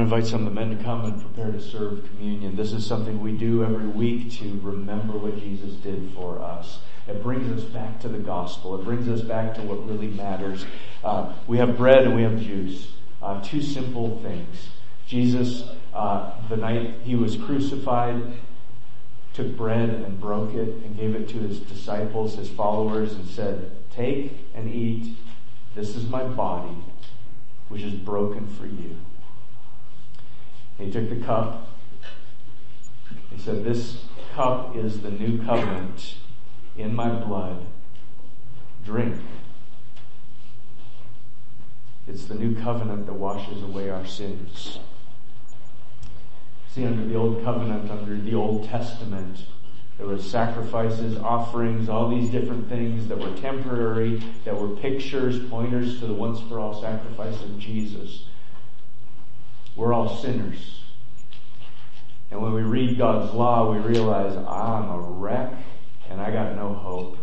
to invite some of the men to come and prepare to serve communion. This is something we do every week to remember what Jesus did for us. It brings us back to the gospel. It brings us back to what really matters. We have bread and we have juice. Two simple things. Jesus, the night he was crucified, took bread and broke it and gave it to his disciples, his followers, and said, "Take and eat. This is my body, which is broken for you." He took the cup. He said, "This cup is the new covenant in my blood. Drink. It's the new covenant that washes away our sins." See, under the old covenant, under the Old Testament, there were sacrifices, offerings, all these different things that were temporary, that were pictures, pointers to the once-for-all sacrifice of Jesus. We're all sinners. And when we read God's law, we realize I'm a wreck and I got no hope.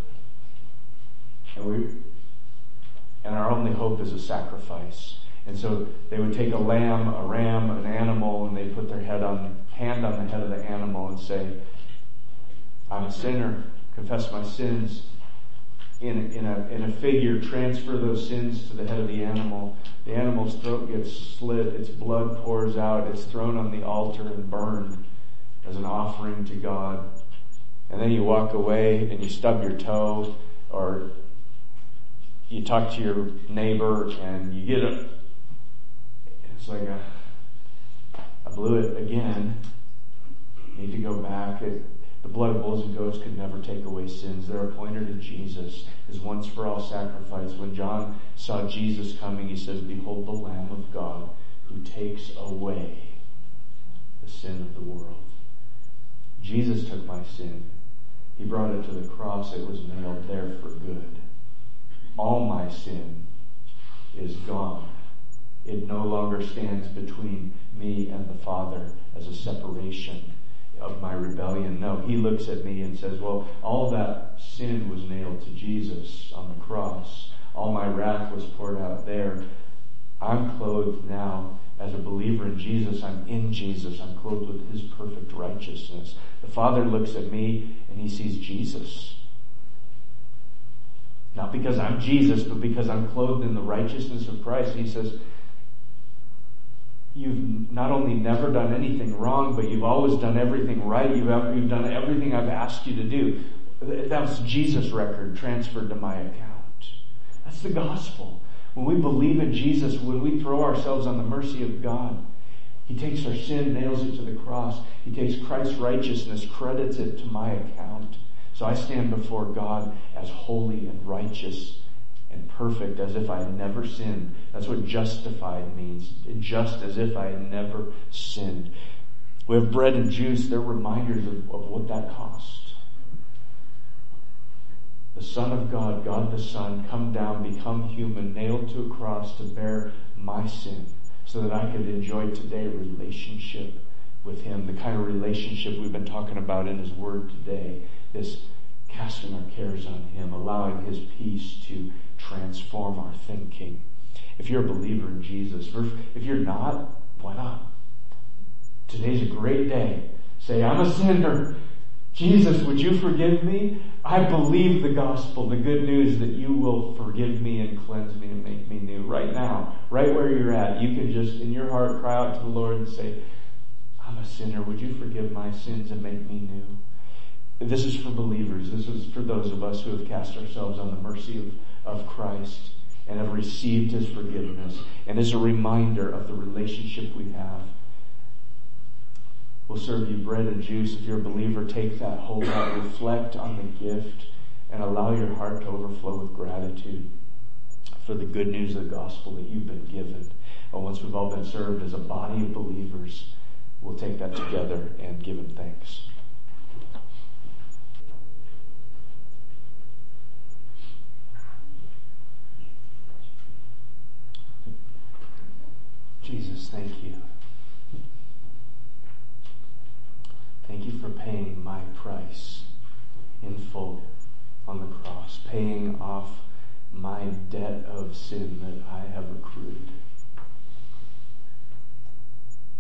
And our only hope is a sacrifice. And so they would take a lamb, a ram, an animal, and they'd put their hand on the head of the animal and say, "I'm a sinner, confess my sins." In a figure, transfer those sins to the head of the animal. The animal's throat gets slit, its blood pours out, it's thrown on the altar and burned as an offering to God. And then you walk away and you stub your toe, or you talk to your neighbor and you get it's like I blew it again. Need to go back. The blood of bulls and goats could never take away sins. They're a pointer to Jesus, his once-for-all sacrifice. When John saw Jesus coming, he says, "Behold the Lamb of God who takes away the sin of the world." Jesus took my sin. He brought it to the cross. It was nailed there for good. All my sin is gone. It no longer stands between me and the Father as a separation of my rebellion. No, he looks at me and says, well, all that sin was nailed to Jesus on the cross. All my wrath was poured out there. I'm clothed now as a believer in Jesus. I'm in Jesus. I'm clothed with his perfect righteousness. The Father looks at me and he sees Jesus. Not because I'm Jesus, but because I'm clothed in the righteousness of Christ. He says, you've not only never done anything wrong, but you've always done everything right. You've done everything I've asked you to do. That's Jesus' record transferred to my account. That's the gospel. When we believe in Jesus, when we throw ourselves on the mercy of God, he takes our sin, nails it to the cross. He takes Christ's righteousness, credits it to my account. So I stand before God as holy and righteous and perfect, as if I had never sinned. That's what justified means. Just as if I had never sinned. We have bread and juice. They're reminders of what that cost. The Son of God, God the Son, come down, become human, nailed to a cross to bear my sin, so that I could enjoy today a relationship with him, the kind of relationship we've been talking about in his word today, this casting our cares on him, allowing his peace to transform our thinking. If you're a believer in Jesus, if you're not, why not? Today's a great day. Say, I'm a sinner. Jesus, would you forgive me? I believe the gospel, the good news that you will forgive me and cleanse me and make me new. Right now, right where you're at, you can just in your heart cry out to the Lord and say, I'm a sinner. Would you forgive my sins and make me new? This is for believers. This is for those of us who have cast ourselves on the mercy of Christ and have received his forgiveness, and is a reminder of the relationship we have. We'll serve you bread and juice. If you're a believer, take that, hold that, reflect on the gift, and allow your heart to overflow with gratitude for the good news of the gospel that you've been given. And once we've all been served as a body of believers, we'll take that together and give him thanks. Jesus, thank you. Thank you for paying my price in full on the cross, paying off my debt of sin that I have accrued.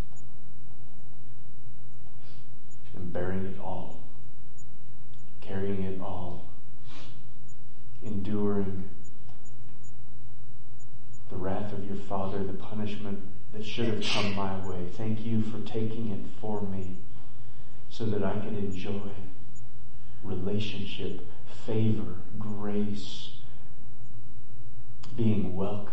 Father, the punishment that should have come my way. Thank you for taking it for me so that I could enjoy relationship, favor, grace, being welcomed.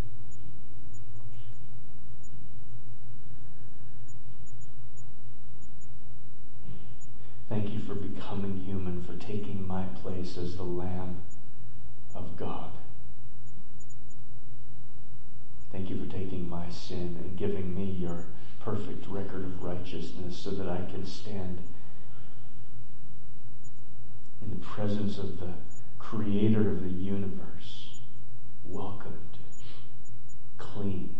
Thank you for becoming human, for taking my place as the Lamb of God. Thank you for taking my sin and giving me your perfect record of righteousness so that I can stand in the presence of the Creator of the universe, welcomed, clean.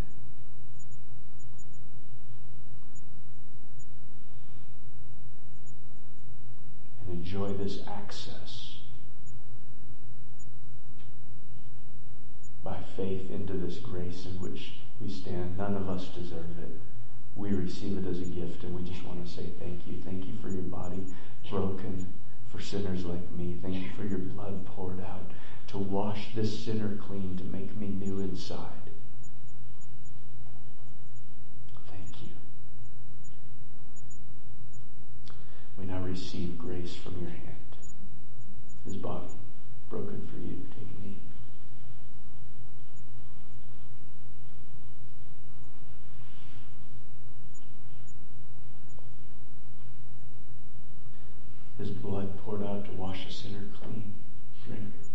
And enjoy this access by faith into this grace in which we stand. None of us deserve it. We receive it as a gift, and we just want to say thank you. Thank you for your body broken for sinners like me. Thank you for your blood poured out to wash this sinner clean, to make me new inside. Thank you. We now receive grace from your hand. His body broken for you. Take me. His blood poured out to wash a sinner clean. Drink.